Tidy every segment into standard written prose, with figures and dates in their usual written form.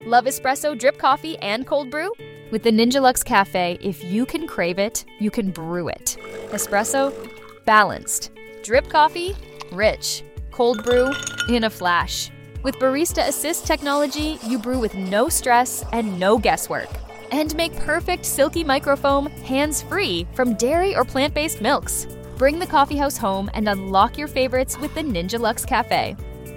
Love espresso, drip coffee, and cold brew? With the Ninja Luxe Cafe, if you can crave it, you can brew it. Espresso, balanced. Drip coffee, rich. Cold brew, in a flash. With Barista Assist technology, you brew with no stress and no guesswork. And make perfect silky microfoam hands-free from dairy or plant-based milks. Bring the coffeehouse home and unlock your favorites with the Ninja Luxe Cafe.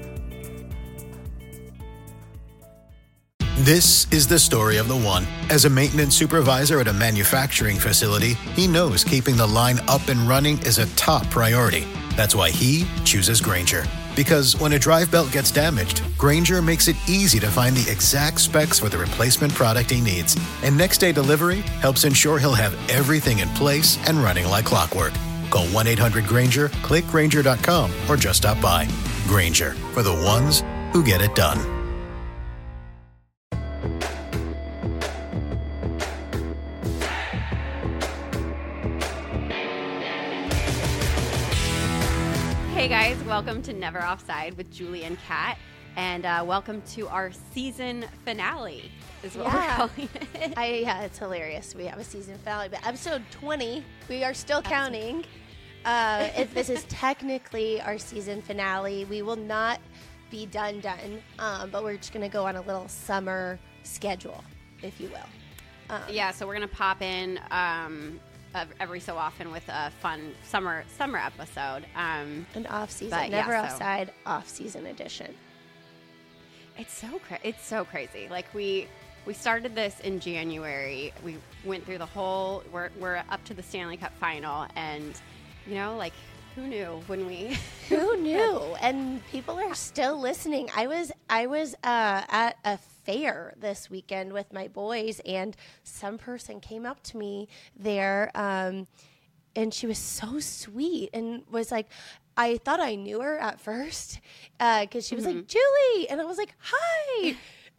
This is the story of the one. As a maintenance supervisor at a manufacturing facility, he knows keeping the line up and running is a top priority. That's why he chooses Grainger. Because when a drive belt gets damaged, Grainger makes it easy to find the exact specs for the replacement product he needs. And next-day delivery helps ensure he'll have everything in place and running like clockwork. Call 1-800-GRAINGER, click Grainger.com, or just stop by. Grainger, for the ones who get it done. Hey guys, welcome to Never Offside with Julie and Kat, and welcome to our season finale, is what we're calling it. It's hilarious. We have a season finale, but episode 20, we are still counting. This is technically our season finale. We will not be done, but we're just going to go on a little summer schedule, if you will. So we're going to pop in every so often with a fun summer episode. An off-season, Never Offside off-season edition. It's so crazy. Like we started this in January. We went through the whole. We're up to the Stanley Cup final, and who knew when we? Who knew? And people are still listening. I was at a fair this weekend with my boys, and some person came up to me there, and she was so sweet and was like, I thought I knew her at first because she was like, Julie, and I was like, hi,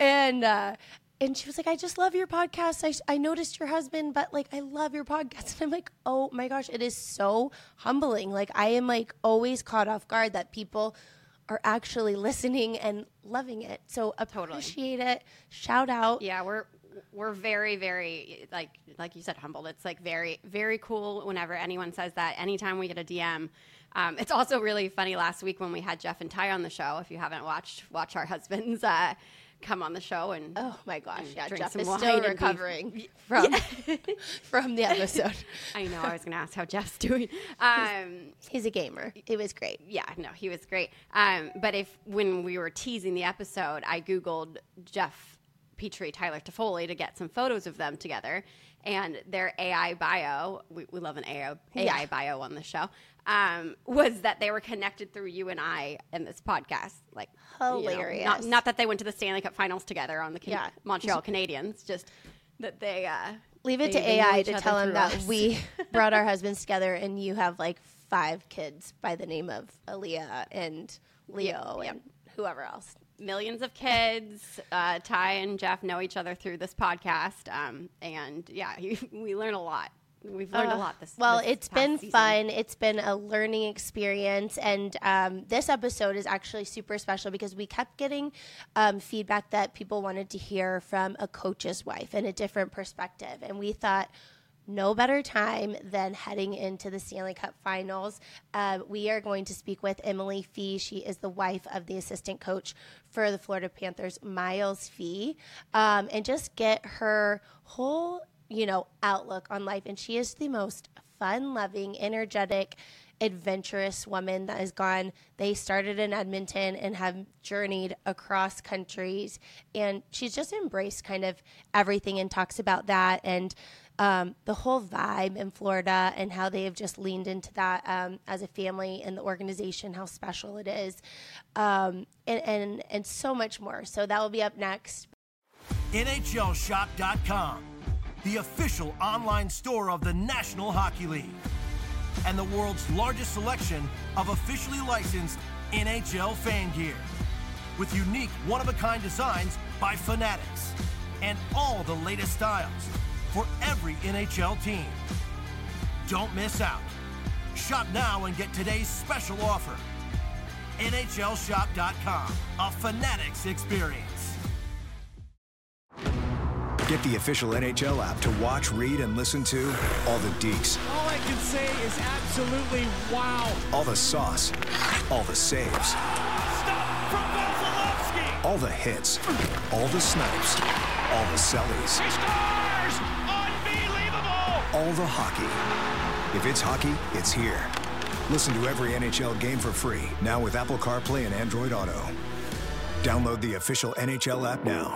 and she was like, I just love your podcast. I noticed your husband, but I love your podcast. And I'm like, oh my gosh, it is so humbling. I am always caught off guard that people are actually listening and loving it. So appreciate it. Shout out. Yeah, we're very, very, like you said, humbled. It's very, very cool whenever anyone says that. Anytime we get a DM. It's also really funny last week when we had Jeff and Ty on the show. If you haven't watch our husbands come on the show, and oh my gosh, yeah, drink Jeff some is wine still and recovering from the episode. I know. I was going to ask how Jeff's doing. He's a gamer. It was great. Yeah, no, he was great. But when we were teasing the episode, I Googled Jeff Petrie, Tyler Toffoli to get some photos of them together, and their AI bio. We love an AI bio on the show. Was that they were connected through you and I in this podcast. Hilarious. Not that they went to the Stanley Cup finals together on the Montreal Canadiens, just that they leave it to AI to tell them that we brought our husbands together, and you have 5 kids by the name of Aaliyah and Leo and whoever else. Millions of kids. Ty and Jeff know each other through this podcast, and we learn a lot. We've learned a lot this it's been season. fun. It's been a learning experience. And this episode is actually super special because we kept getting feedback that people wanted to hear from a coach's wife and a different perspective. And we thought, no better time than heading into the Stanley Cup finals. We are going to speak with Emily Fee. She is the wife of the assistant coach for the Florida Panthers, Miles Fee, and just get her whole outlook on life. And she is the most fun-loving, energetic, adventurous woman that has gone. They started in Edmonton and have journeyed across countries. And she's just embraced kind of everything and talks about that and the whole vibe in Florida and how they have just leaned into that as a family and the organization, how special it is, and so much more. So that will be up next. NHLShop.com, the official online store of the National Hockey League, and the world's largest selection of officially licensed NHL fan gear, with unique one-of-a-kind designs by Fanatics, and all the latest styles for every NHL team. Don't miss out. Shop now and get today's special offer. NHLShop.com, a Fanatics experience. Get the official NHL app to watch, read, and listen to all the deeks. All I can say is absolutely wow. All the sauce. All the saves. Stop from Vasilevsky. All the hits. All the snipes. All the sellies. He scores! Unbelievable! All the hockey. If it's hockey, it's here. Listen to every NHL game for free, now with Apple CarPlay and Android Auto. Download the official NHL app now.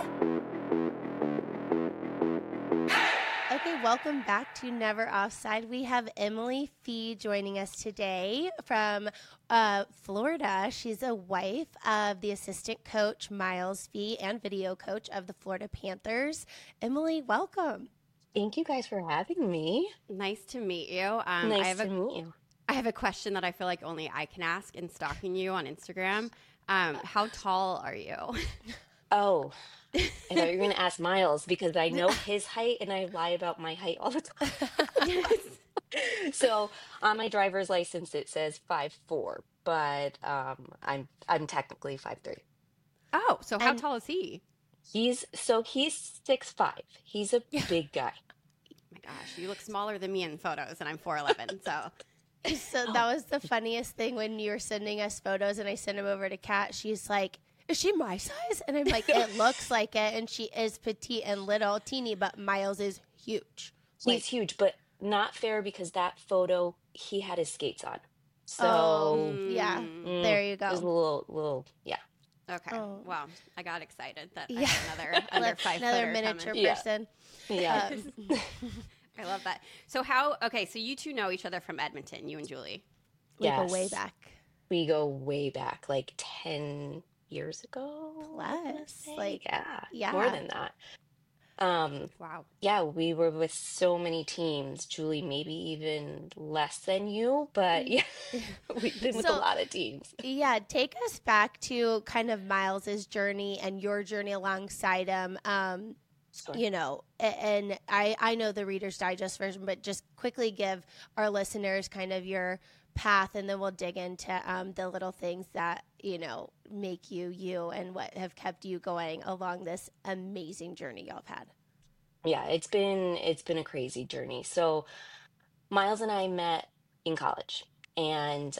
Okay, welcome back to Never Offside. We have Emily Fee joining us today from Florida. She's a wife of the assistant coach, Miles Fee, and video coach of the Florida Panthers. Emily, welcome. Thank you guys for having me. Nice to meet you. Nice to meet you. I have a question that I feel like only I can ask in stalking you on Instagram. How tall are you? Oh, I thought you were going to ask Miles because I know his height and I lie about my height all the time. So on my driver's license it says 5'4", but I'm technically 5'3". Oh, so how tall is he? He's 6'5". He's a big guy. Oh my gosh, you look smaller than me in photos, and I'm 4'11". So that was the funniest thing when you were sending us photos and I sent them over to Kat. She's like, is she my size? And I'm like, it looks like it. And she is petite and little, teeny, but Miles is huge. He's huge, but not fair because that photo, he had his skates on. So yeah, there you it was a go. little, yeah. Okay, Oh. wow, I got excited that I Yeah. had another under 5 Another footer miniature coming. Yeah. person. Yeah. I love that. So so you two know each other from Edmonton, you and Julie. We go Yes. way back. We go way back, like 10 years ago. I wanna Plus, say. like, yeah, more yeah. than that. Wow. Yeah, we were with so many teams. Julie, maybe even less than you, but yeah, we've been with a So- lot of teams. Yeah, take us back to kind of Miles's journey and your journey alongside him. Sure. You know, and I know the Reader's Digest version, but just quickly give our listeners kind of your path, and then we'll dig into the little things that, you know, make you you and what have kept you going along this amazing journey y'all have had. Yeah, it's been a crazy journey. So Miles and I met in college, and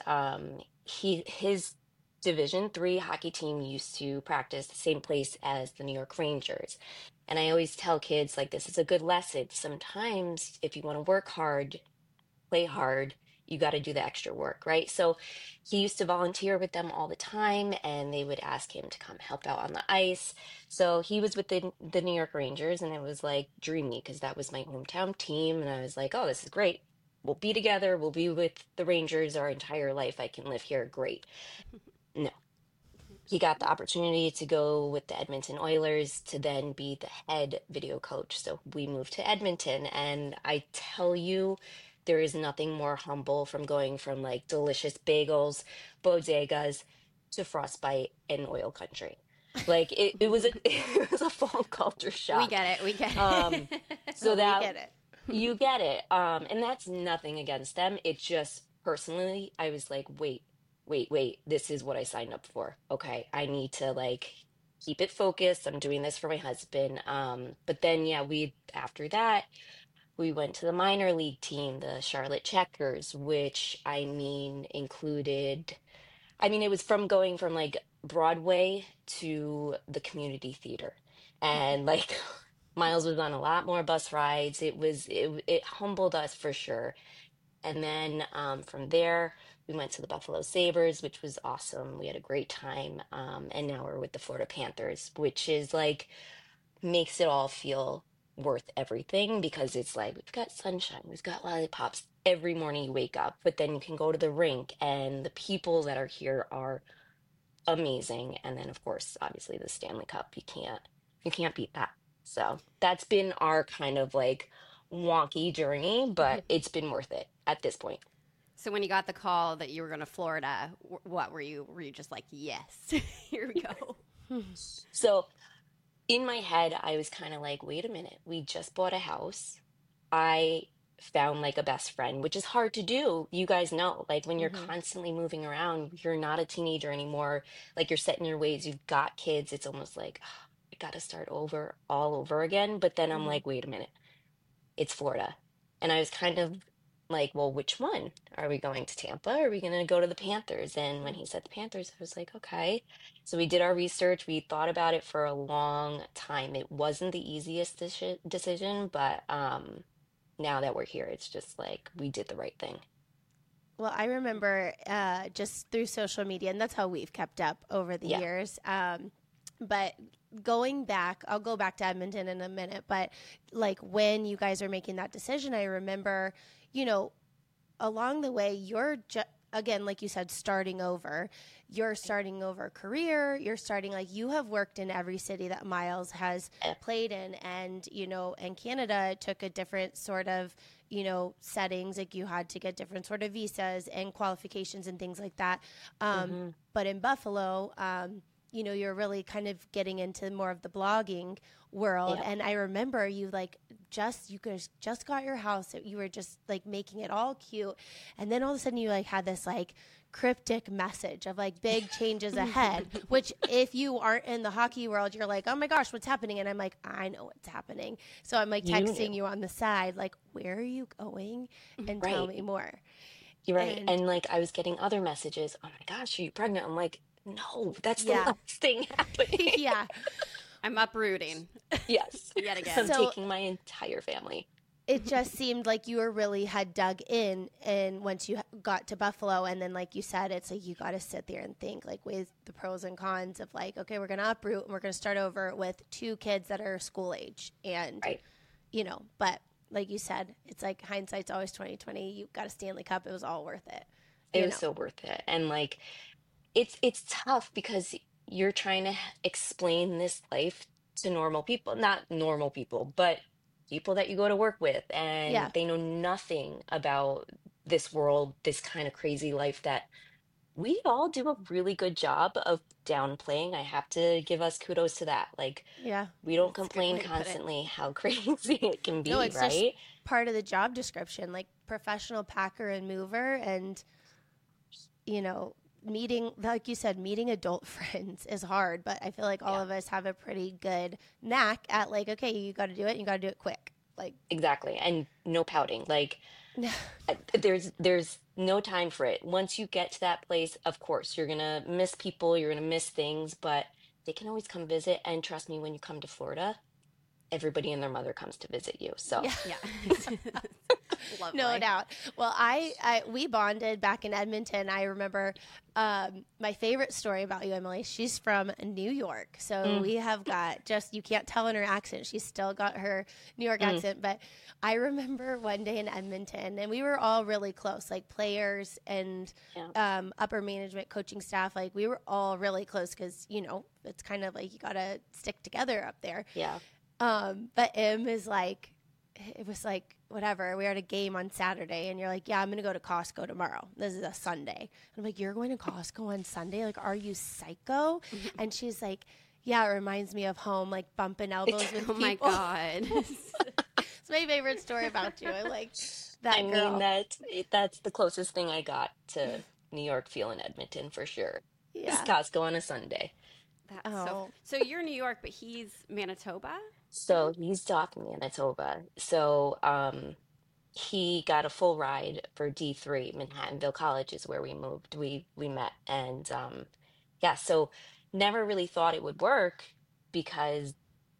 his Division III hockey team used to practice the same place as the New York Rangers. And I always tell kids, like, this is a good lesson. Sometimes if you want to work hard, play hard, you got to do the extra work, right? So he used to volunteer with them all the time, and they would ask him to come help out on the ice. So he was with the New York Rangers, and it was like dreamy because that was my hometown team. And I was like, oh, this is great. We'll be together. We'll be with the Rangers our entire life. I can live here. Great. No. He got the opportunity to go with the Edmonton Oilers to then be the head video coach. So we moved to Edmonton, and I tell you, there is nothing more humble from going from like delicious bagels, bodegas, to frostbite and oil country. Like it was a full culture shock. We get it. We get it. So that We get it. you get it. And that's nothing against them. It just personally, I was like, wait, this is what I signed up for. Okay, I need to like keep it focused. I'm doing this for my husband. But then yeah, after that, we went to the minor league team, the Charlotte Checkers, which included, it was from going from like Broadway to the community theater. And like Miles was on a lot more bus rides. It humbled us for sure. And then from there, we went to the Buffalo Sabres, which was awesome. We had a great time. And now we're with the Florida Panthers, which is like, makes it all feel worth everything because it's like, we've got sunshine, we've got lollipops every morning you wake up, but then you can go to the rink and the people that are here are amazing. And then of course, obviously the Stanley Cup, you can't beat that. So that's been our kind of like wonky journey, but it's been worth it at this point. So when you got the call that you were going to Florida, what were you? Were you just like, yes, here we go? So in my head, I was kind of like, wait a minute, we just bought a house. I found like a best friend, which is hard to do. You guys know, like when you're constantly moving around, you're not a teenager anymore. Like you're set in your ways. You've got kids. It's almost like, oh, I got to start over all over again. But then I'm like, wait a minute, it's Florida. And I was kind of like, well, which one? Are we going to Tampa? Or are we going to go to the Panthers? And when he said the Panthers, I was like, okay. So we did our research. We thought about it for a long time. It wasn't the easiest decision, but now that we're here, it's just like we did the right thing. Well, I remember just through social media, and that's how we've kept up over the years. But going back, I'll go back to Edmonton in a minute, but like when you guys are making that decision, I remember, you know, along the way, you're again, like you said, starting over. You're starting over career. You're starting, like, you have worked in every city that Miles has played in. And, you know, in Canada, it took a different sort of, you know, settings. Like, you had to get different sort of visas and qualifications and things like that. But in Buffalo, you know, you're really kind of getting into more of the blogging world. And I remember you you guys just got your house. You were just like making it all cute. And then all of a sudden you like had this like cryptic message of like big changes ahead, which if you aren't in the hockey world, you're like, oh my gosh, what's happening? And I'm like, I know what's happening. So I'm like texting you on the side, like, where are you going? And tell me more. You're right. And like, I was getting other messages. Oh my gosh, are you pregnant? I'm like, no, that's the last thing happening. I'm uprooting. Yes. Yet again. I'm taking my entire family. It just seemed like you really had dug in, and once you got to Buffalo, and then like you said, it's like you got to sit there and think like with the pros and cons of like, okay, we're going to uproot and we're going to start over with 2 kids that are school age. And, you know, but like you said, it's like hindsight's always 20/20. You got a Stanley Cup. It was all worth it. It was so worth it. And like, it's tough because you're trying to explain this life to normal people, not normal people, but people that you go to work with, and they know nothing about this world, this kind of crazy life that we all do a really good job of downplaying. I have to give us kudos to that. Like, we don't complain constantly how crazy it can be, it's right? Just part of the job description, like professional packer and mover, and, you know, meeting, like you said, meeting adult friends is hard, but I feel like all of us have a pretty good knack at like, okay, you got to do it, and you got to do it quick. Like, exactly. And no pouting. Like, there's no time for it. Once you get to that place, of course, you're going to miss people, you're going to miss things, but they can always come visit. And trust me, when you come to Florida, everybody and their mother comes to visit you. So no doubt. Well, we bonded back in Edmonton. I remember my favorite story about you, Emily. She's from New York, so we have got you can't tell in her accent. She's still got her New York accent. But I remember one day in Edmonton, and we were all really close, like players and upper management, coaching staff. Like we were all really close because, you know, it's kind of like you got to stick together up there. Yeah. But Em is like, it was like, whatever, we were at a game on Saturday, and you're like, yeah, I'm going to go to Costco tomorrow. This is a Sunday. And I'm like, you're going to Costco on Sunday? Like, are you psycho? And she's like, yeah, it reminds me of home, like bumping elbows with people. Oh my God. It's my favorite story about you. I like that girl. I mean, that's the closest thing I got to New York feel in Edmonton for sure. Yeah. It's Costco on a Sunday. So you're New York, but he's Manitoba? So he's Doc Manitoba. So he got a full ride for D3. Manhattanville College is where we moved. We met. And so never really thought it would work because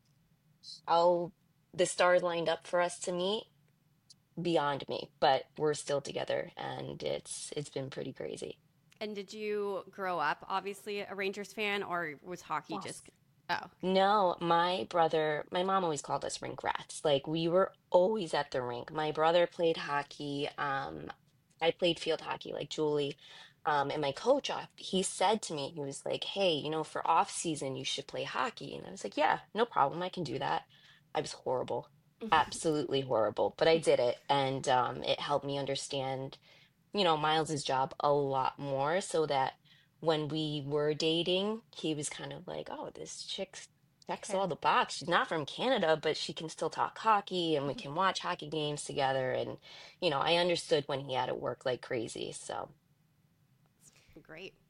how the stars lined up for us to meet, beyond me. But we're still together, and it's been pretty crazy. And did you grow up obviously a Rangers fan, or was hockey just... Oh. No, my mom always called us rink rats. Like, we were always at the rink. My brother played hockey. I played field hockey like Julie. And my coach, he said to me, he was like, hey, you know, for off season, you should play hockey. And I was like, yeah, no problem. I can do that. I was horrible, absolutely horrible, but I did it. And it helped me understand, you know, Miles's job a lot more, so that when we were dating, he was kind of like, oh, this chick checks all the box. She's not from Canada, but she can still talk hockey, and we can watch hockey games together. And, you know, I understood when he had to work like crazy. So great.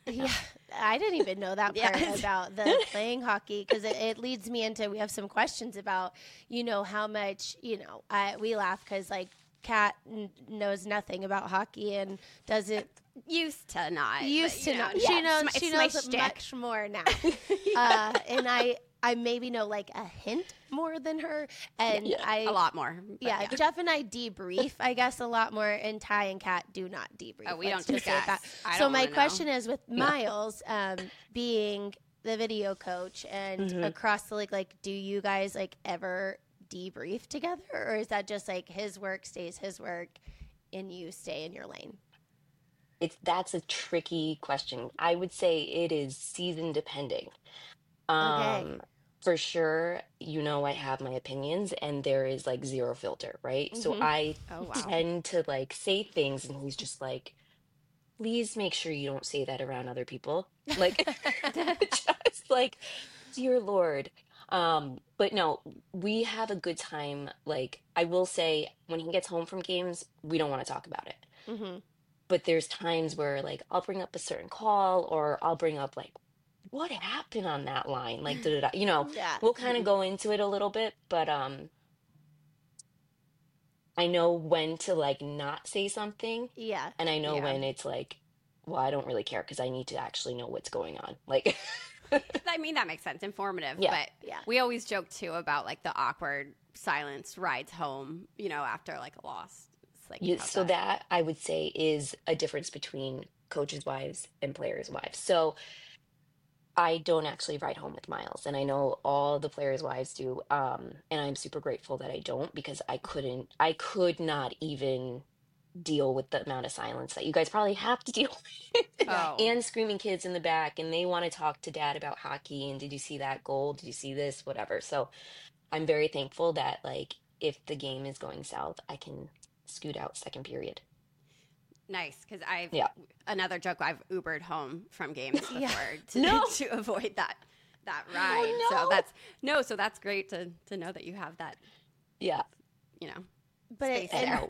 Yeah, I didn't even know that part about the playing hockey, because it leads me into, we have some questions about, how much, we laugh because like Kat knows nothing about hockey and doesn't. Used to not. Used to not. She knows much more now. And I maybe know like a hint more than her. And a lot more. Yeah, Jeff and I debrief, I guess, a lot more, and Ty and Kat do not debrief. Oh, we don't discuss. So my question is, with Miles being the video coach and across the league, like, do you guys like ever debrief together, or is that just like his work stays his work and you stay in your lane? That's a tricky question. I would say it is season depending. Okay. For sure, I have my opinions and there is like zero filter, right? So I tend to like say things and he's just like, please make sure you don't say that around other people. Like, just like, dear Lord. But no, we have a good time. Like, I will say, when he gets home from games, we don't want to talk about it. But there's times where like I'll bring up a certain call, or I'll bring up like, what happened on that line? Like, we'll kind of go into it a little bit, but I know when to like not say something. Yeah. And I know when it's like, well, I don't really care because I need to actually know what's going on. Like, I mean, that makes sense. Informative. Yeah. But we always joke too about like the awkward silence rides home, after like a loss. It's like, so that I would say is a difference between coaches' wives and players' wives. So I don't actually ride home with Miles, and I know all the players' wives do. And I'm super grateful that I don't, because I could not even deal with the amount of silence that you guys probably have to deal with. And screaming kids in the back, and they want to talk to dad about hockey, and did you see that goal? Did you see this? Whatever. So I'm very thankful that like if the game is going south, I can scoot out second period. Nice, because another joke, I've Ubered home from games before to avoid that ride. Oh, no. So that's great to know that you have that. Yeah, but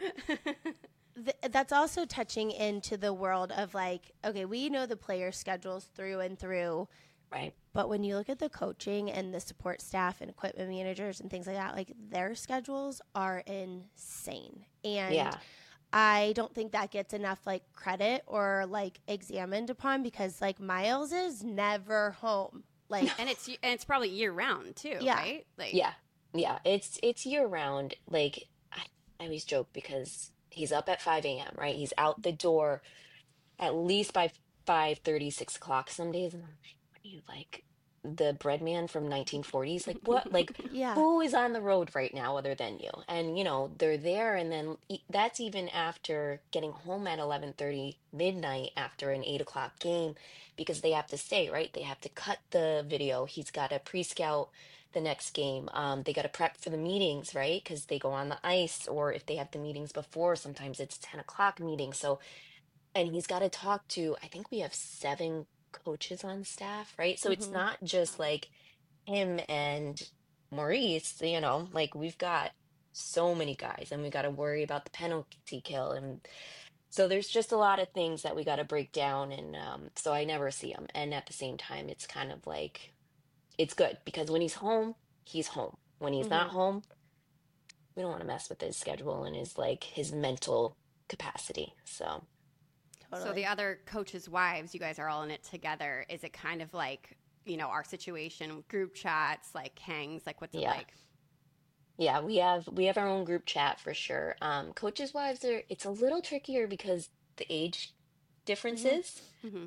that's also touching into the world of like, okay, we know the player schedules through and through, right? But when you look at the coaching and the support staff and equipment managers and things like that, like their schedules are insane, and I don't think that gets enough like credit or like examined upon, because like Miles is never home. Like, and it's probably year round too, right? Like, it's year round. Like I always joke because he's up at 5 a.m. right? He's out the door at least by 5:30, 6 o'clock some days, and I'm like, what are you, like the bread man from 1940s? Like what? Like who is on the road right now other than you? And they're there, and then that's even after getting home at 11:30 midnight after an 8 o'clock game, because they have to stay, right? They have to cut the video. He's got to pre-scout the next game. They got to prep for the meetings, right? Because they go on the ice, or if they have the meetings before, sometimes it's 10 o'clock meeting. So, and he's got to talk to, I think we have 7 coaches on staff, right? So it's not just like him and Maurice, like we've got so many guys, and we got to worry about the penalty kill, and so there's just a lot of things that we got to break down, and so I never see him. And at the same time, it's kind of like, it's good because when he's home, he's home. When he's not home, we don't want to mess with his schedule and his mental capacity. So So the other coaches' wives, you guys are all in it together. Is it kind of like, our situation, group chats, like hangs, like what's it like? Yeah, we have our own group chat for sure. Coaches' wives it's a little trickier because the age differences.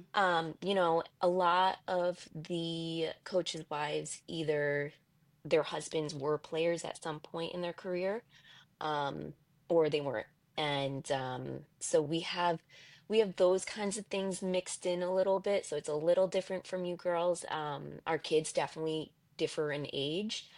A lot of the coaches' wives, either their husbands were players at some point in their career, or they weren't. And so we have those kinds of things mixed in a little bit. So it's a little different from you girls. Our kids definitely differ in age.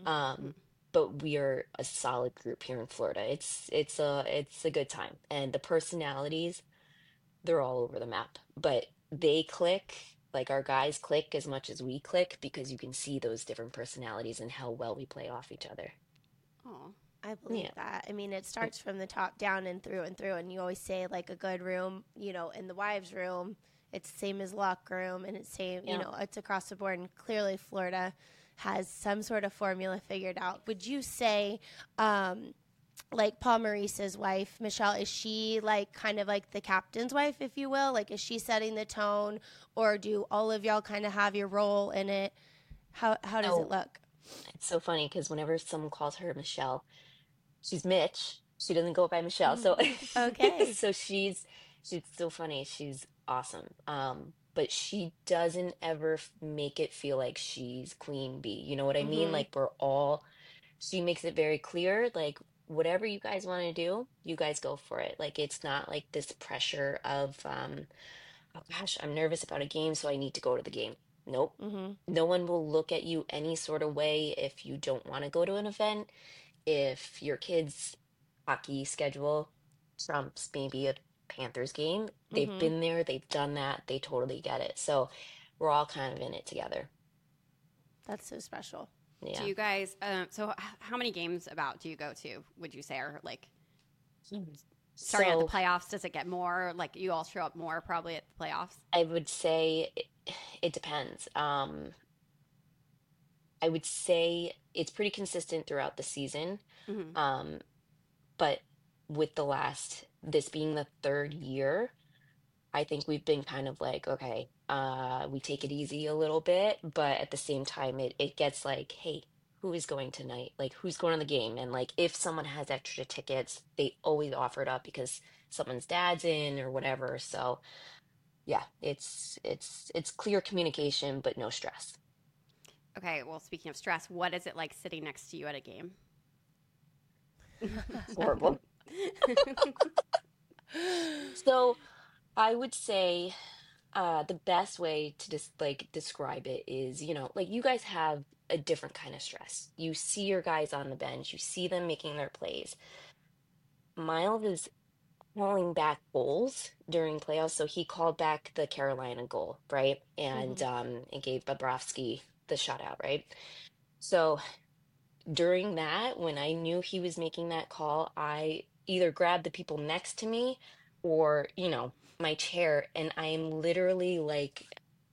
But we are a solid group here in Florida. It's a good time. And the personalities, they're all over the map. But they click, like our guys click as much as we click, because you can see those different personalities and how well we play off each other. Oh, I believe that. I mean, it starts from the top down and through. And you always say like a good room, in the wives' room It's the same as locker room, and it's same, Yeah. you know, it's across the board. And clearly, Florida has some sort of formula figured out. Would you say, like Paul Maurice's wife, Michelle, is she like kind of like the captain's wife, if you will? Like, is she setting the tone, or do all of y'all kind of have your role in it? How does it So look? it's so funny because whenever someone calls her Michelle, she's Mitch. She doesn't go by Michelle. So Okay. so she's so funny. She's awesome. But she doesn't ever make it feel like she's queen bee. You know what I mean? Mm-hmm. Like we're all, she makes it very clear, like whatever you guys want to do, you guys go for it. Like it's not like this pressure of oh gosh, I'm nervous about a game, so I need to go to the game. Nope. Mm-hmm. No one will look at you any sort of way if you don't want to go to an event. If your kid's hockey schedule trumps maybe a Panthers game, they've Mm-hmm. been there, they've done that, they totally get it. So we're all kind of in it together. That's so special. Do Yeah. you guys? How many games about do you go to? Would you say, or like starting at the So playoffs? Does it get more? Like you all show up more probably at the playoffs. I would say it depends. I would say it's pretty consistent throughout the season. Hmm. Um, but with this being the third year, I think we've been kind of like, okay, we take it easy a little bit, but at the same time, it gets like, hey, who is going tonight? Like, who's going to the game? And like, if someone has extra tickets, they always offer it up because someone's dad's in or whatever. So yeah, it's clear communication, but no stress. Okay. Well, speaking of stress, what is it like sitting next to you at a game? It's horrible. So I would say the best way to just like describe it is, like you guys have a different kind of stress. You see your guys on the bench, you see them making their plays. Miles is calling back goals during playoffs, so he called back the Carolina goal, right? And Mm-hmm. it gave Bobrovsky the shutout, right? So during that, when I knew he was making that call, I either grabbed the people next to me or, my chair, and I am literally like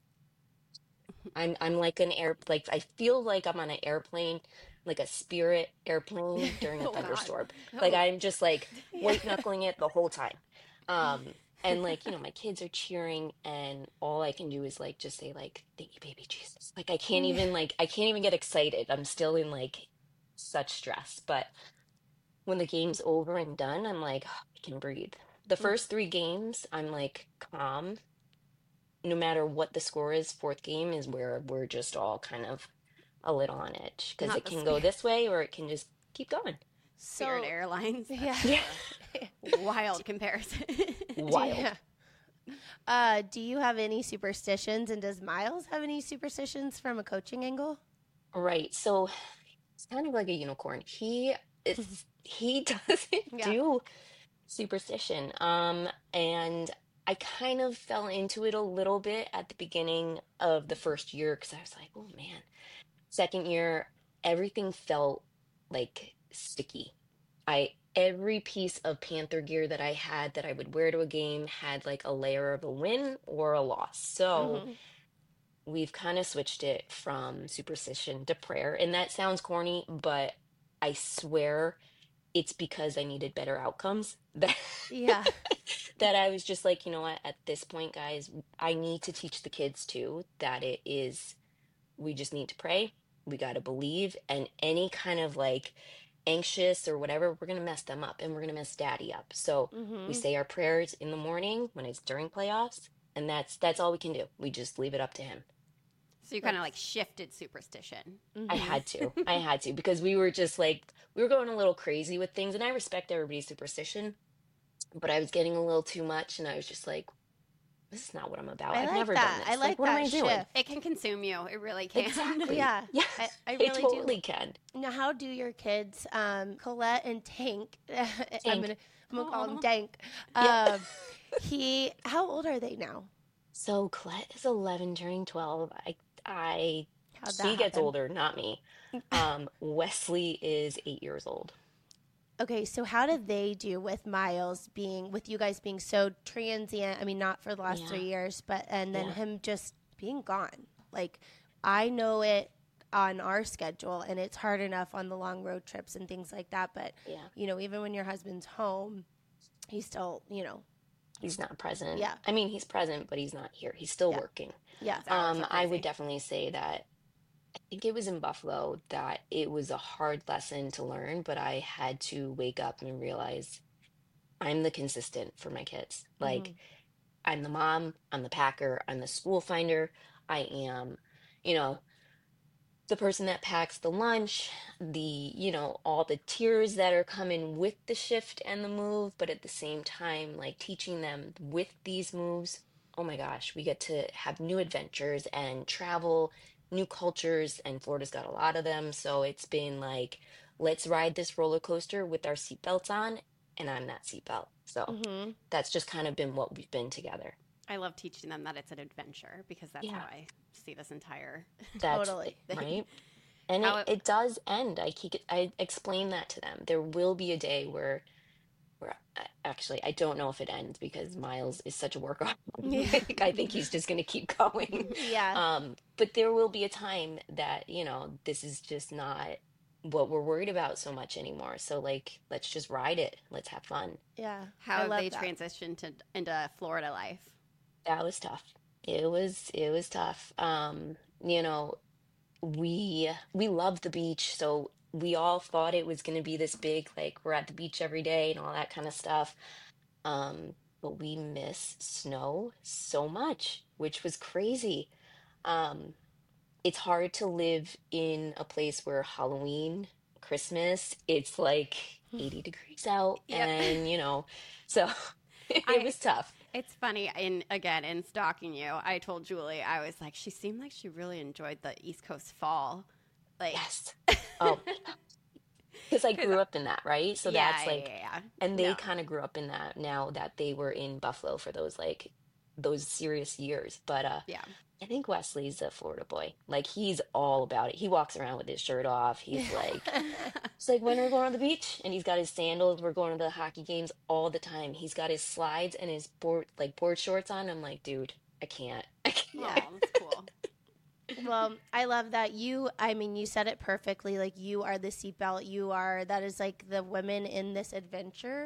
I'm like like I feel like I'm on an airplane, like a Spirit airplane during a Oh God. thunderstorm. Like Oh. I'm just like white knuckling it the whole time. And like, my kids are cheering and all I can do is like just say like, thank you, baby Jesus. Like I can't even get excited. I'm still in like such stress. But when the game's over and done, I'm like, I can breathe. The first three games, I'm like calm. No matter what the score is, fourth game is where we're just all kind of a little on edge because Not it the can go this way or it can just keep going. Spirit So, Airlines. yeah. Yeah. Wild comparison. Wild. Do you have any superstitions, and does Miles have any superstitions from a coaching angle? Right. So it's kind of like a unicorn. He doesn't Yeah. do superstition. And I kind of fell into it a little bit at the beginning of the first year because I was like, oh man. Second year, everything felt like sticky. Every piece of Panther gear that I had that I would wear to a game had like a layer of a win or a loss. So Mm-hmm. we've kind of switched it from superstition to prayer. And that sounds corny, but I swear it's because I needed better outcomes that Yeah. that I was just like, you know what, at this point, guys, I need to teach the kids too that we just need to pray. We got to believe, and any kind of like anxious or whatever, we're going to mess them up and we're going to mess daddy up. So we Mm-hmm. say our prayers in the morning when it's during playoffs, and that's all we can do. We just leave it up to him. So you kind of like shifted superstition. I had to because we were just like we were going a little crazy with things, and I respect everybody's superstition, but I was getting a little too much, and I was just like, this is not what I'm about. I I've like never that. done this. I like what am that I doing? shift. It can consume you. It really can. Exactly. Yeah. Yeah. I It really totally do. can. Now, how do your kids, Colette and Tank, I'm Tank. gonna call him Dank. Yeah. How old are they now? So Colette is 11 turning 12. How'd She that gets happen? older, not me. Wesley is 8 years old. Okay, so how did they do with Miles being, with you guys being so transient? I mean, not for the last Yeah. 3 years, but, and then Yeah. him just being gone. Like, I know it on our schedule, and it's hard enough on the long road trips and things like that. But, Yeah. you know, even when your husband's home, he's still, you know, He's not present. Yeah. I mean, he's present, but he's not here. He's still Yeah. working. yeah. Hours are I crazy. would definitely say that I think it was in Buffalo that it was a hard lesson to learn, but I had to wake up and realize I'm the consistent for my kids. Like, I'm the mom, I'm the packer, I'm the school finder, I am, you know, the person that packs the lunch, all the tiers that are coming with the shift and the move, but at the same time, like teaching them with these moves. Oh my gosh, we get to have new adventures and travel, new cultures, and Florida's got a lot of them. So it's been like, let's ride this roller coaster with our seatbelts on, and I'm that seatbelt. So that's just kind of been what we've been together. I love teaching them that it's an adventure because that's Yeah. how I see this entire. That's Totally. right. And How it does end. I explain that to them. There will be a day where actually I don't know if it ends because Miles is such a workaholic. I think he's just going to keep going. Yeah. But there will be a time that, this is just not what we're worried about so much anymore. So like, let's just ride it. Let's have fun. Yeah. How I have love they that. transitioned into Florida life? That was tough. It was tough. You know, we love the beach, so we all thought it was going to be this big, like we're at the beach every day and all that kind of stuff. But we miss snow so much, which was crazy. Um, it's hard to live in a place where Halloween, Christmas, it's like 80 degrees out, Yep. and so it I- was tough. It's funny, in stalking you, I told Julie, I was like, she seemed like she really enjoyed the East Coast fall. Like, Yes. Oh, because I grew up in that, right? So yeah, that's like, yeah. and they No. kind of grew up in that now that they were in Buffalo for those serious years. But Yeah. I think Wesley's a Florida boy. Like he's all about it. He walks around with his shirt off. He's like, it's like when we're going on the beach and he's got his sandals. We're going to the hockey games all the time. He's got his slides and his board shorts on. I'm like, dude, I can't. Oh, that's cool. Well, I love that you said it perfectly. Like you are the seatbelt. That is like the women in this adventure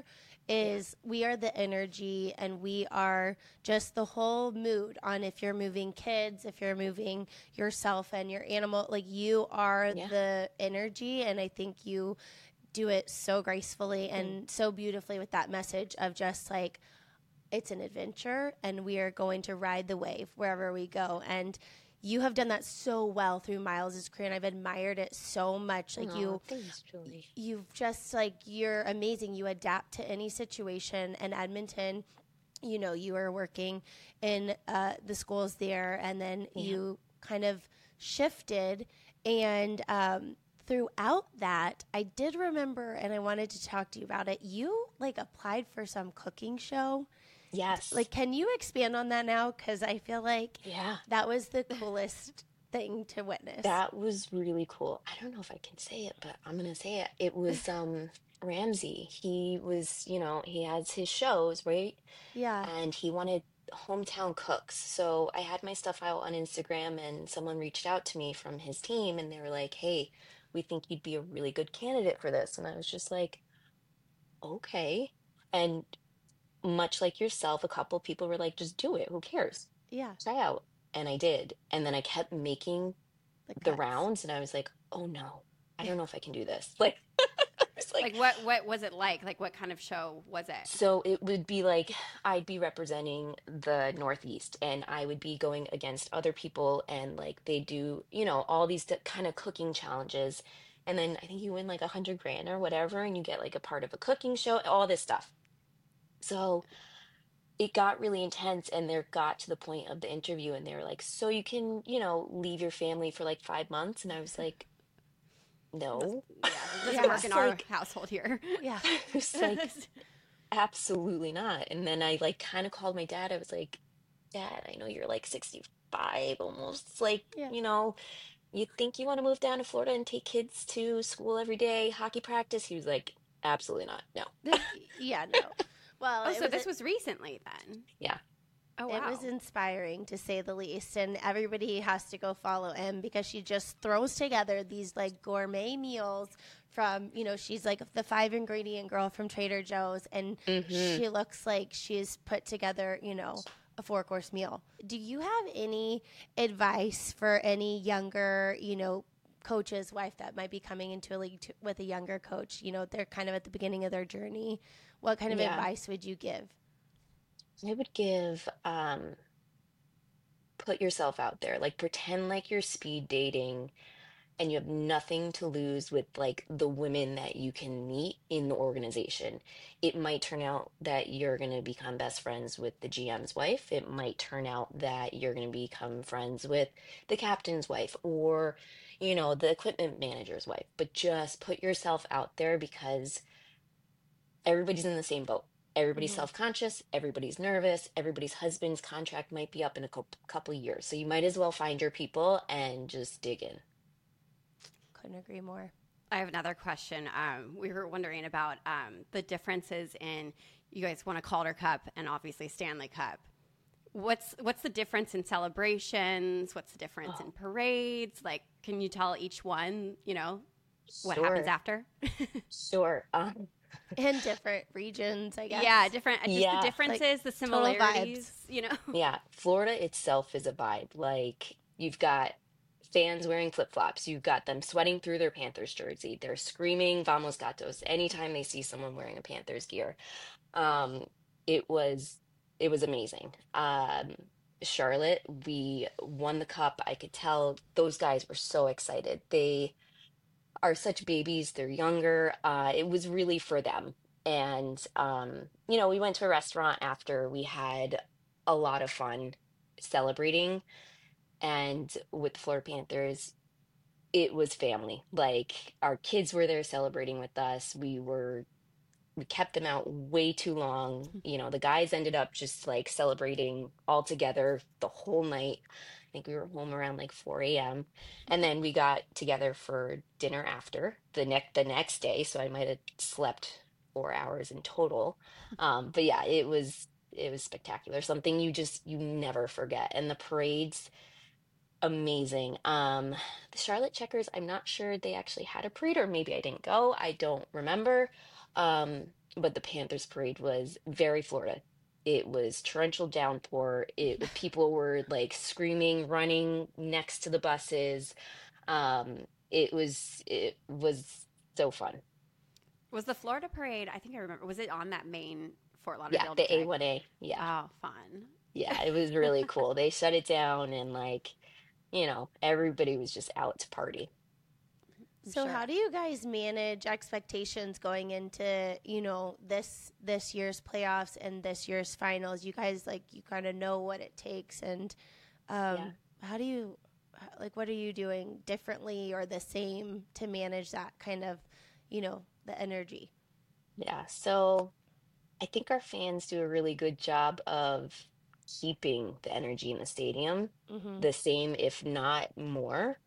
we are the energy and we are just the whole mood on if you're moving kids, if you're moving yourself and your animal, like you are the energy. And I think you do it so gracefully and so beautifully with that message of just like, it's an adventure and we are going to ride the wave wherever we go. And you have done that so well through Miles's career, and I've admired it so much. Like Thanks, Julie. you've just like, you're amazing. You adapt to any situation. And Edmonton, you were working in the schools there, and then you kind of shifted. And throughout that, I did remember, and I wanted to talk to you about it. You like applied for some cooking show. Yes. Like, can you expand on that now? Because I feel like Yeah. that was the coolest thing to witness. That was really cool. I don't know if I can say it, but I'm gonna say it. It was Ramsey. He was, he has his shows, right? Yeah. And he wanted hometown cooks. So I had my stuff out on Instagram and someone reached out to me from his team and they were like, "Hey, we think you'd be a really good candidate for this." And I was just like, "Okay." And much like yourself, a couple people were like, "Just do it. Who cares? Yeah. Try out." And I did. And then I kept making the cuts. rounds and I was like, "Oh no, I don't know if I can do this." Like, I was Like, what was it like? Like, what kind of show was it? so it would be like I'd be representing the Northeast and I would be going against other people and like they do, all these kind of cooking challenges. And then I think you win like 100 grand or whatever and you get like a part of a cooking show, all this stuff. So it got really intense and there got to the point of the interview and they were like, "So you can, leave your family for like 5 months?" And I was like, "No." Yeah, it doesn't Yeah. work in It's our like- household here. Yeah. I was like, absolutely not. And then I like kind of called my dad. I was like, "Dad, I know you're like 65 almost. It's like, Yeah. you think you want to move down to Florida and take kids to school every day, hockey practice?" He was like, Absolutely not. No. Yeah, no. Well, Oh, so this was recently then. Yeah. Oh, wow. It was inspiring, to say the least, and everybody has to go follow Em because she just throws together these like gourmet meals from, she's like the 5-ingredient girl from Trader Joe's, and she looks like she's put together, a 4-course meal. Do you have any advice for any younger, coach's wife that might be coming into a league with a younger coach? They're kind of at the beginning of their journey. What kind of advice would you give? I would give put yourself out there. Like pretend like you're speed dating and you have nothing to lose with like the women that you can meet in the organization. It might turn out that you're going to become best friends with the GM's wife. It might turn out that you're going to become friends with the captain's wife or, the equipment manager's wife. But just put yourself out there because everybody's in the same boat. Everybody's self-conscious, everybody's nervous, everybody's husband's contract might be up in a couple of years. So you might as well find your people and just dig in. Couldn't agree more. I have another question. We were wondering about the differences in, you guys won a Calder Cup and obviously Stanley Cup. What's the difference in celebrations? What's the difference in parades? Like, can you tell each one, what happens after? Sure. In different regions, I guess. Yeah, different. Just the differences, like, the similarities, Yeah, Florida itself is a vibe. Like, you've got fans wearing flip-flops. You've got them sweating through their Panthers jersey. They're screaming Vamos Gatos anytime they see someone wearing a Panthers gear. It was amazing. Charlotte, we won the cup. I could tell those guys were so excited. They are such babies. They're younger. It was really for them. And, we went to a restaurant after. We had a lot of fun celebrating. And with the Florida Panthers, it was family. Like our kids were there celebrating with us. We kept them out way too long. The guys ended up just like celebrating all together the whole night. I think we were home around like 4 a.m. And then we got together for dinner after the next day. So I might have slept 4 hours in total. But yeah, it was spectacular. Something you never forget. And the parades, amazing. The Charlotte Checkers, I'm not sure they actually had a parade, or maybe I didn't go. I don't remember. But the Panthers parade was very Florida. It was torrential downpour. People were like screaming, running next to the buses. It was so fun. Was the Florida parade, I think I remember, was it on that main Fort Lauderdale? Yeah, the A1A. Yeah. Oh, fun. Yeah, it was really cool. They shut it down and like, everybody was just out to party. So how do you guys manage expectations going into, this year's playoffs and this year's finals? You guys, you kind of know what it takes. And how do you, what are you doing differently or the same to manage that kind of, the energy? Yeah, so I think our fans do a really good job of keeping the energy in the stadium the same, if not more.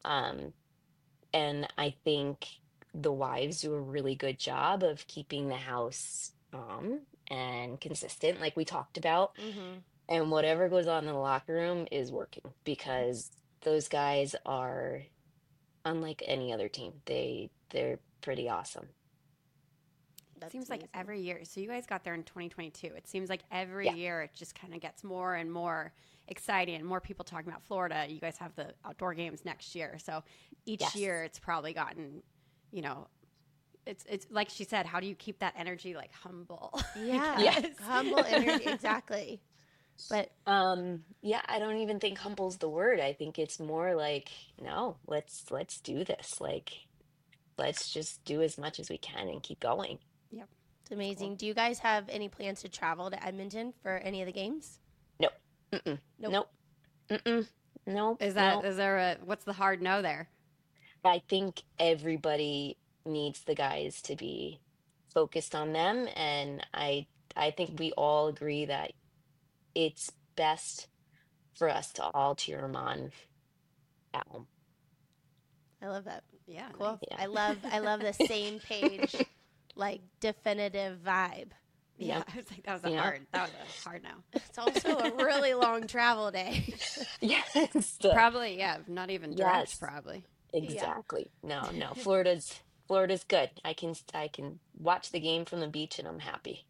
And I think the wives do a really good job of keeping the house and consistent, like we talked about. And whatever goes on in the locker room is working because those guys are unlike any other team. They're pretty awesome. It seems like every year. So you guys got there in 2022. It seems like every year it just kind of gets more and more exciting and more people talking about Florida. You guys have the outdoor games next year. So each year it's probably gotten, it's like she said, how do you keep that energy humble? Yeah. Humble energy. Exactly. But I don't even think humble's the word. I think it's more like, no, let's do this. Let's just do as much as we can and keep going. Yep. It's amazing. Cool. Do you guys have any plans to travel to Edmonton for any of the games? No. Nope. No. Is there what's the hard no there? I think everybody needs the guys to be focused on them. And I think we all agree that it's best for us to all cheer them on at home. I love that. Yeah. Cool. Nice. Yeah. I love the same page like definitive vibe. Yeah, Yep. I was like, that was a hard no. It's also a really long travel day. Yes. Probably, yeah, not even drenched, Yes. probably. Exactly. No, Florida's good. I can watch the game from the beach and I'm happy.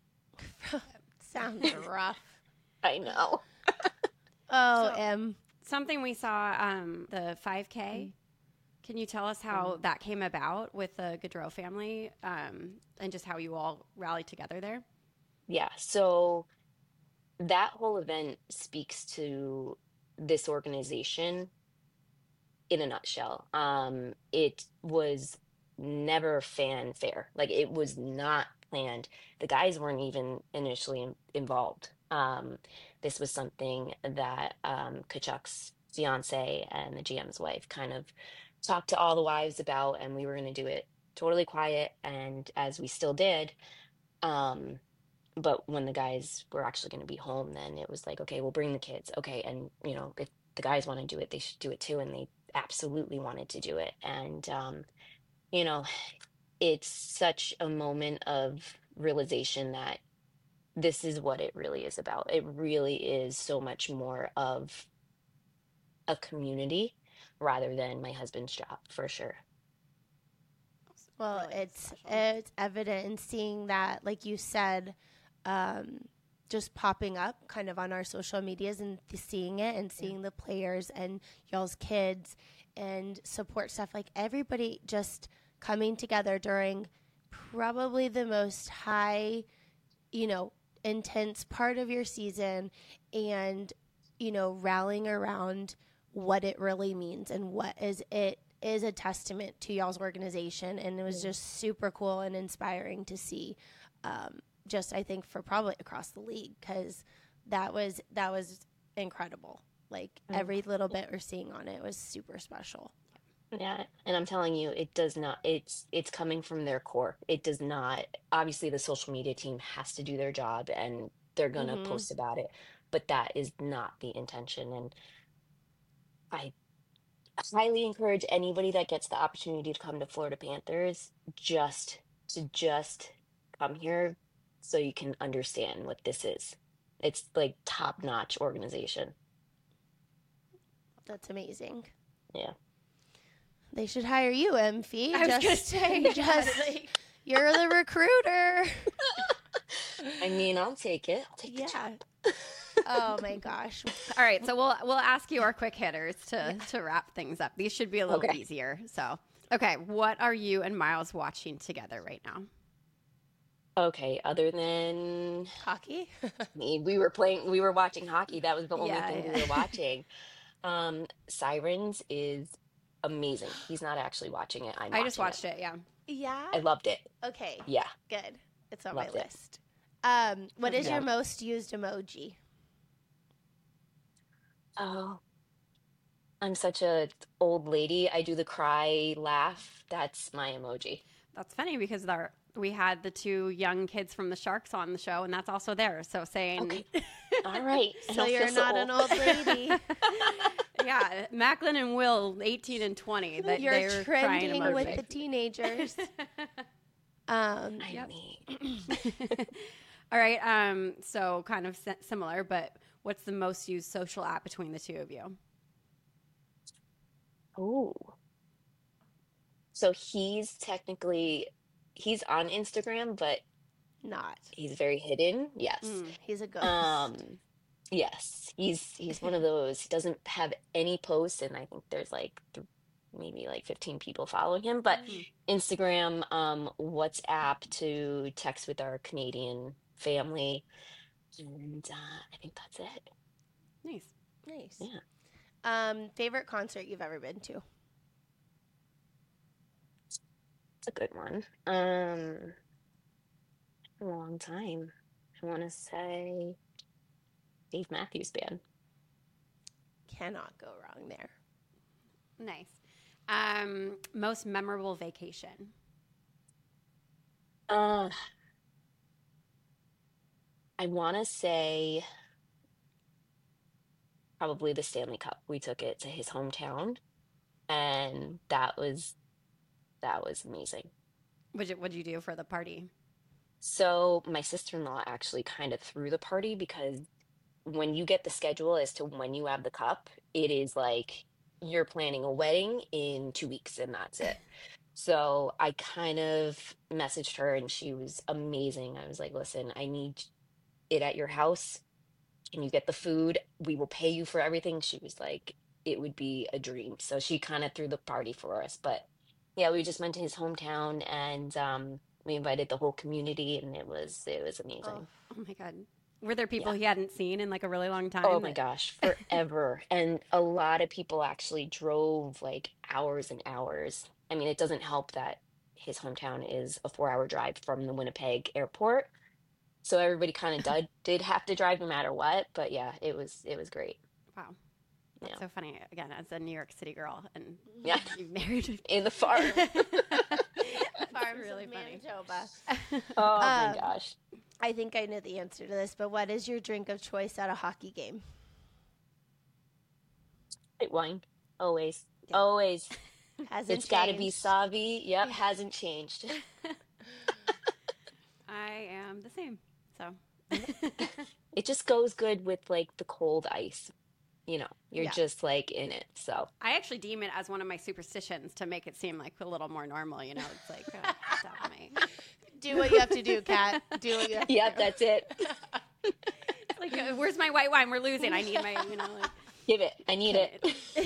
Sounds rough. I know. Oh, So- Something we saw, the 5K. Can you tell us how that came about with the Gaudreau family, and just how you all rallied together there? Yeah. So that whole event speaks to this organization in a nutshell. It was never fanfare. Like it was not planned. The guys weren't even initially involved. This was something that Kachuk's fiance and the GM's wife kind of talked to all the wives about, and we were going to do it totally quiet, and as we still did. Um, but when the guys were actually going to be home, then it was like, okay, we'll bring the kids. Okay, and if the guys want to do it, they should do it too, and they absolutely wanted to do it. And you know, it's such a moment of realization that this is what it really is about. It really is so much more of a community rather than my husband's job, for sure. well, Really it's special. it's evident in seeing that, like you said, just popping up kind of on our social medias and seeing it and seeing the players and y'all's kids and support stuff, like everybody just coming together during probably the most high, intense part of your season, and rallying around what it really means and what is a testament to y'all's organization. And it was just super cool and inspiring to see, just I think for probably across the league, because that was incredible. Like every little bit we're seeing on it was super special. Yeah, and I'm telling you, it does not, it's coming from their core. It does not, obviously the social media team has to do their job and they're gonna post about it, but that is not the intention. And I highly encourage anybody that gets the opportunity to come to Florida Panthers just come here so you can understand what this is. It's like top-notch organization. That's amazing. Yeah. They should hire you, Mfee. I was gonna say, You're the recruiter. I mean, I'll take it. I'll take the job. Oh my gosh. All right, so we'll ask you our quick hitters to wrap things up. These should be a little Okay. easier. So, okay, what are you and Miles watching together right now? Okay, other than Hockey? we were watching hockey. That was the only Yeah, thing yeah. we were watching. Sirens is amazing. He's not actually watching it. I just watched it. Yeah. Yeah. I loved it. Okay. Yeah. Good. It's on Loved my it. list. What is Yeah. your most used emoji? Oh, I'm such a old lady. I do the cry laugh. That's my emoji. That's funny because we had the two young kids from the Sharks on the show, and that's also there. So saying, Okay. All right. I So don't feel you're not an old lady. yeah, Macklin and Will, 18 and 20, that You're they're crying trending with emoji. the teenagers. I Yep. mean, All right, so kind of similar, but what's the most used social app between the two of you? oh. So he's on Instagram, but Not. he's very hidden. Yes. He's a ghost. Yes, he's one of those. He doesn't have any posts, and I think there's like maybe like 15 people following him. But Instagram, WhatsApp to text with our Canadian family, and I think that's it. Nice. Nice. Yeah. Favorite concert you've ever been to? It's a good one. A long time. I want to say Dave Matthews Band. Cannot go wrong there. Nice. Most memorable vacation? I want to say probably the Stanley Cup. We took it to his hometown, and that was amazing. What'd you do for the party? So my sister-in-law actually kind of threw the party because when you get the schedule as to when you have the cup, it is like you're planning a wedding in 2 weeks and that's it. So I kind of messaged her and she was amazing. I was like, listen, I need it at your house. Can you get the food? We will pay you for everything. She was like, it would be a dream. So she kind of threw the party for us. But yeah, we just went to his hometown and we invited the whole community and it was Oh, amazing. Oh my God. Were there people Yeah. he hadn't seen in like a really long Oh time my that gosh, forever. And a lot of people actually drove like hours and hours. I mean, it doesn't help that his hometown is a 4-hour drive from the Winnipeg airport. So everybody kind of did have to drive no matter what. But yeah, it was great. wow. That's Yeah. so funny. Again, as a New York City girl and Yeah. you married In the farm. Farms really of funny. Manitoba. Oh my Um, gosh. I think I know the answer to this, but what is your drink of choice at a hockey game? White wine. Always. Always. Hasn't It's got to be changed. Savi. Yep, hasn't changed. I am the same. So It just goes good with like the cold ice. You're Yeah. just like in it. So I actually deem it as one of my superstitions to make it seem like a little more normal. You know, it's like stop me. Do what you have to do, Kat. Do what you have to yep, do. that's it. Like, where's my white wine? We're losing. I need my, like. Give it. I need it.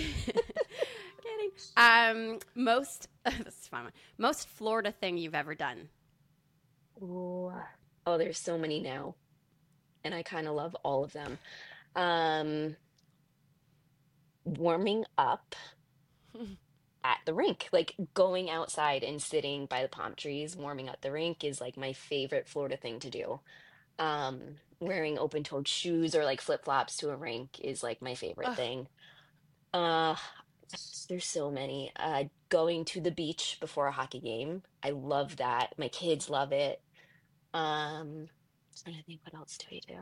Kidding. Most this is fun. Most Florida thing you've ever done. Ooh. Oh, there's so many now. And I kind of love all of them. Um, Warming up at the rink, like going outside and sitting by the palm trees, warming up the rink is like my favorite Florida thing to do. Wearing open-toed shoes or like flip-flops to a rink is like my favorite Ugh. thing. Uh, there's so many. Going to the beach before a hockey game. I love that. My kids love it. I'm trying to think what else do we do?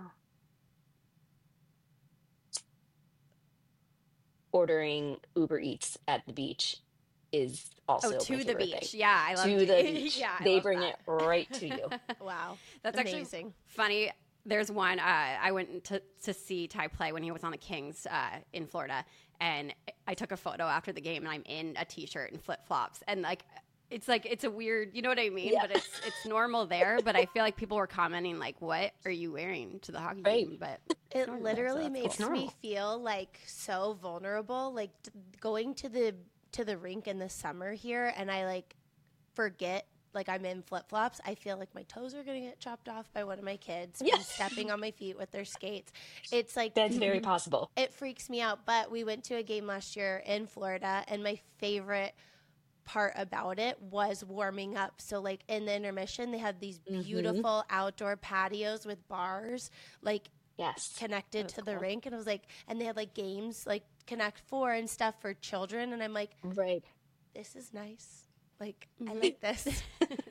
Ordering Uber Eats at the beach is Oh, also my to the favorite beach. thing. Yeah, I love To the beach. Yeah, I They love bring that. it right to you. Wow. That's amazing. actually funny. There's one I went to see Ty play when he was on the Kings in Florida, and I took a photo after the game, and I'm in a t-shirt and flip flops, and like it's a weird, you know what I mean? Yeah. But it's normal there. But I feel like people were commenting like, "What are you wearing to the hockey Right. game?" But It normal, literally so that's makes cool. me normal. feel like so vulnerable. Like going to the rink in the summer here, and I like forget. Like I'm in flip flops. I feel like my toes are gonna get chopped off by one of my kids from Yes. stepping on my feet with their skates. It's like That's very possible. it freaks me out. But we went to a game last year in Florida, and my favorite part about it was warming up. So like in the intermission, they had these beautiful outdoor patios with bars, like Yes. connected to the rink, and it was like, and they had like games like Connect Four and stuff for children, and I'm like, Right. this is nice. Like I like this.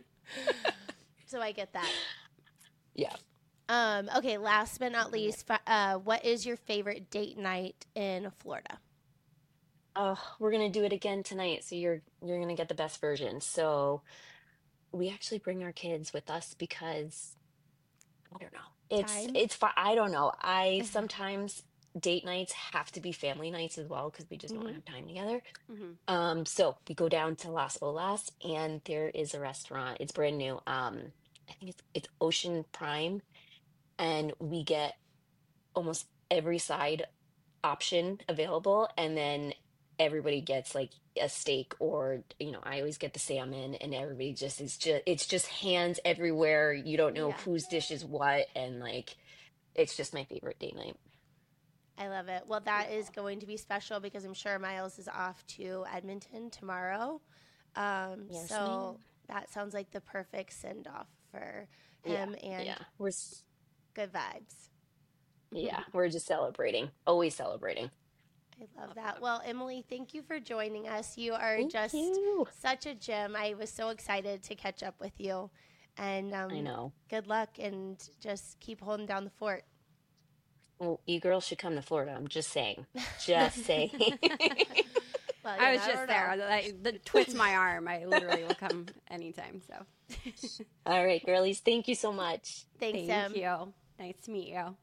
So I get that. Yeah. Okay, last but not least, what is your favorite date night in Florida? Oh, we're gonna do it again tonight, so you're gonna get the best version. So we actually bring our kids with us because I don't know. It's Time? it's fun. I don't know. I sometimes date nights have to be family nights as well because we just don't have time together. So we go down to Las Olas and there is a restaurant. It's brand new. I think it's Ocean Prime, and we get almost every side option available, and then everybody gets like a steak or I always get the salmon, and everybody just it's just hands everywhere. You don't know Yeah. whose dish is what, and like it's just my favorite date night. I love it. Well, that is going to be special because I'm sure Miles is off to Edmonton tomorrow. Yes, So that sounds like the perfect send off for him, and Yeah, good vibes. we're just celebrating, always celebrating. I love that. Well, Emily, thank you for joining us. You are Thank just you. such a gem. I was so excited to catch up with you. And I know. good luck, and just keep holding down the fort. Well, you girls should come to Florida. I'm just saying. Just saying. Well, I was just there. The twist my arm. I literally will come anytime. So, All right, girlies, thank you so much. Thanks, thank you. Nice to meet you.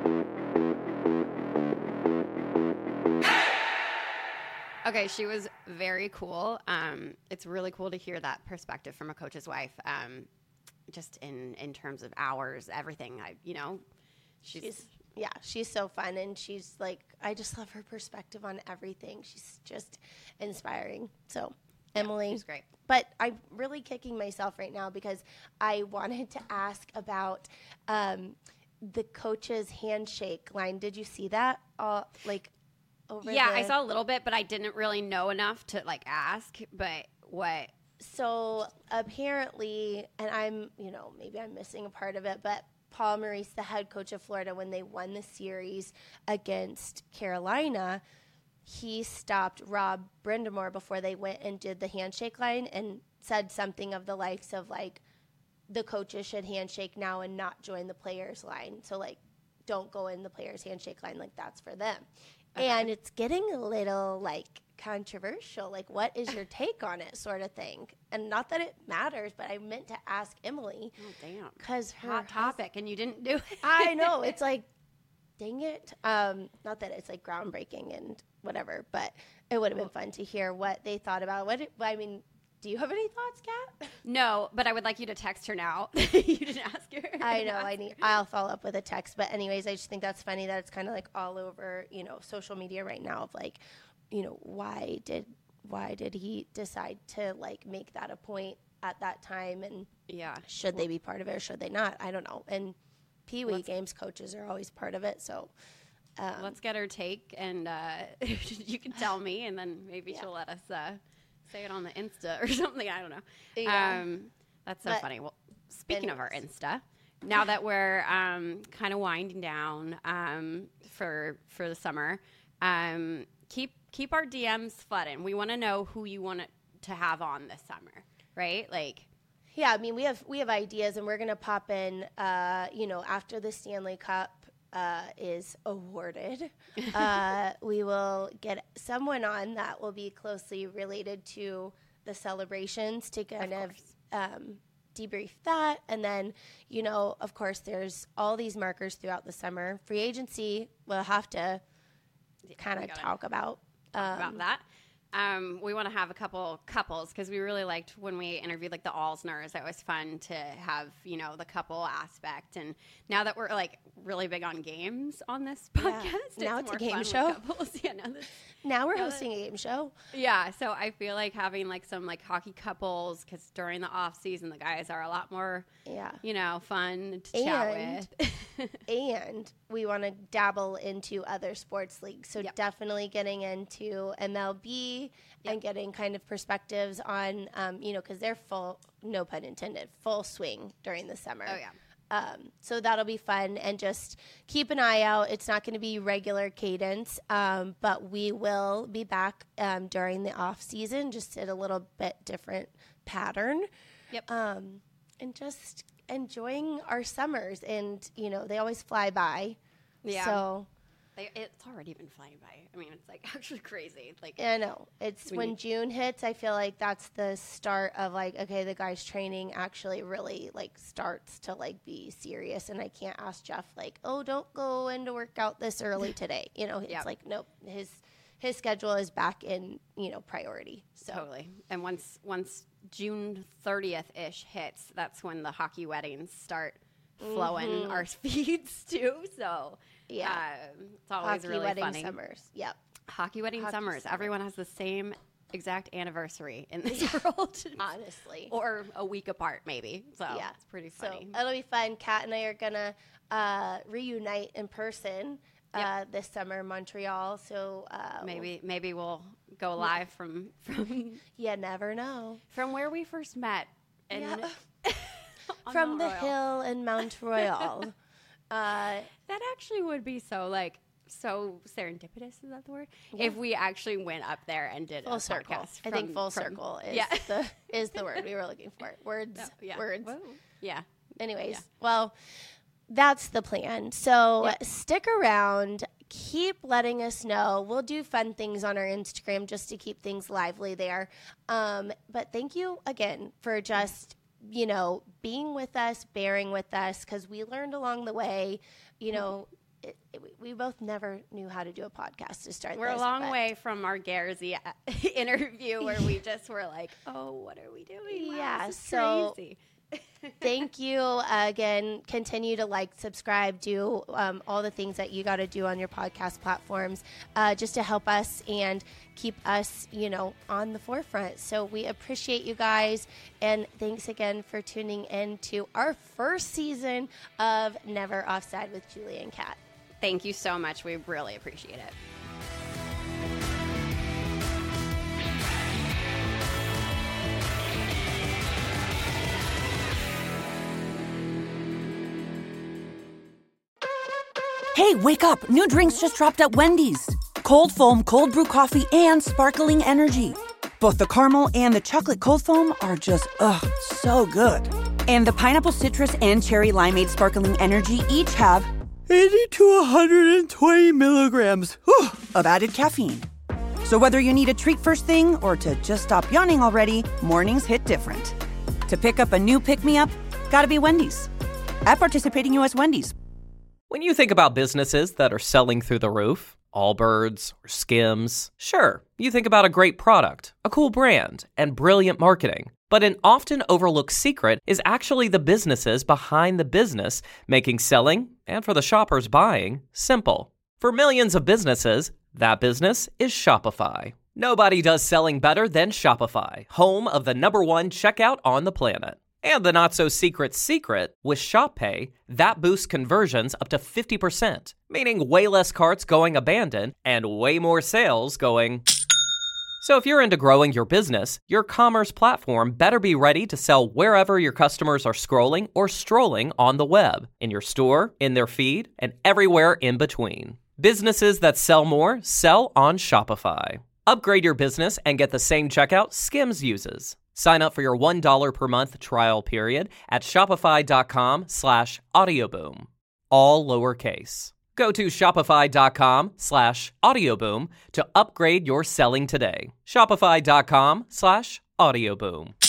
Okay, she was very cool. It's really cool to hear that perspective from a coach's wife. Just in terms of hours, everything. She's so fun, and she's like, I just love her perspective on everything. She's just inspiring. So, Emily, she's great. But I'm really kicking myself right now because I wanted to ask about the coach's handshake line. Did you see that? I saw a little bit, but I didn't really know enough to ask. But what? So apparently, and maybe I'm missing a part of it, but Paul Maurice, the head coach of Florida, when they won the series against Carolina, he stopped Rob Brindamore before they went and did the handshake line and said something of the likes of the coaches should handshake now and not join the players line. So don't go in the players handshake line, that's for them. Okay. And it's getting a little controversial. What is your take on it, sort of thing? And not that it matters, but I meant to ask Emily. Oh, damn. Because hot topic, and you didn't do it. I know. It's dang it. Not that it's groundbreaking and whatever, but it would have been fun to hear what they thought about it. Do you have any thoughts, Kat? No, but I would like you to text her now. You didn't ask her. I know. I'll follow up with a text. But anyways, I just think that's funny that it's kind of all over, social media right now of why did he decide to make that a point at that time, and should they be part of it or should they not? I don't know. And Pee Wee games coaches are always part of it, so let's get her take, and you can tell me, and then maybe she'll let us say it on the Insta or something. I don't know. Yeah. That's so funny. Well, speaking of our Insta, now that we're kind of winding down for the summer, keep our DMs flooding. We want to know who you want to have on this summer, right? Yeah, I mean, we have ideas, and we're going to pop in, after the Stanley Cup is awarded. We will get someone on that will be closely related to the celebrations to kind of debrief that. And then, of course, there's all these markers throughout the summer. Free agency, we'll have to kind of talk about that. We want to have a couple couples because we really liked when we interviewed the Alsners. It was fun to have, the couple aspect. And now that we're really big on games on this podcast, now it's a game show. Now we're hosting a game show. Yeah. So I feel having some hockey couples, because during the off season, the guys are a lot more, fun to chat with. And we want to dabble into other sports leagues. So definitely getting into MLB and getting kind of perspectives on, because they're full, no pun intended, full swing during the summer. Oh, yeah. So that'll be fun, and just keep an eye out. It's not going to be regular cadence, but we will be back during the off season, just at a little bit different pattern. Yep. And just enjoying our summers, and they always fly by. Yeah. So it's already been flying by. I mean, it's actually crazy. I know. It's when June hits, I feel that's the start of okay, the guys' training actually really starts to be serious, and I can't ask Jeff oh, don't go into workout this early today. It's nope. His schedule is back in priority. So. Totally. And once June 30th-ish hits, that's when the hockey weddings start flowing our feeds too. So yeah, it's always hockey really wedding funny. Summers. Yep. Hockey wedding summers. Everyone has the same exact anniversary in this world. Honestly. Or a week apart, maybe. So it's pretty funny. So it'll be fun. Kat and I are going to reunite in person this summer in Montreal. So maybe we'll go live from you never know. From where we first met. From the hill in Mount Royal. That actually would be so serendipitous, is that the word? Yeah. If we actually went up there and did full circle. I think full circle is the word we were looking for. Words. Whoa. Yeah. Anyways, well, that's the plan. So stick around. keep letting us know. We'll do fun things on our Instagram just to keep things lively there. But thank you again for just, being with us, bearing with us, because we learned along the way, we both never knew how to do a podcast to start. We're a long way from our Garzy interview where we just were like, oh, what are we doing? Wow, yeah, this is so crazy. Thank you again. Continue to subscribe, do all the things that you got to do on your podcast platforms just to help us and keep us, on the forefront. So we appreciate you guys. And thanks again for tuning in to our first season of Never Offside with Julie and Kat. Thank you so much. We really appreciate it. Hey, wake up. New drinks just dropped at Wendy's. Cold foam, cold brew coffee, and sparkling energy. Both the caramel and the chocolate cold foam are just, so good. And the pineapple citrus and cherry limeade sparkling energy each have 80 to 120 milligrams of added caffeine. So whether you need a treat first thing or to just stop yawning already, mornings hit different. To pick up a new pick-me-up, gotta be Wendy's. At participating U.S. Wendy's. When you think about businesses that are selling through the roof, Allbirds or Skims, sure, you think about a great product, a cool brand, and brilliant marketing. But an often overlooked secret is actually the businesses behind the business, making selling, and for the shoppers buying, simple. For millions of businesses, that business is Shopify. Nobody does selling better than Shopify, home of the #1 checkout on the planet. And the not-so-secret secret, with Shop Pay, that boosts conversions up to 50%, meaning way less carts going abandoned and way more sales going... So if you're into growing your business, your commerce platform better be ready to sell wherever your customers are scrolling or strolling on the web, in your store, in their feed, and everywhere in between. Businesses that sell more sell on Shopify. Upgrade your business and get the same checkout Skims uses. Sign up for your $1 per month trial period at shopify.com/audioboom. All lowercase. Go to shopify.com/audioboom to upgrade your selling today. Shopify.com/audioboom.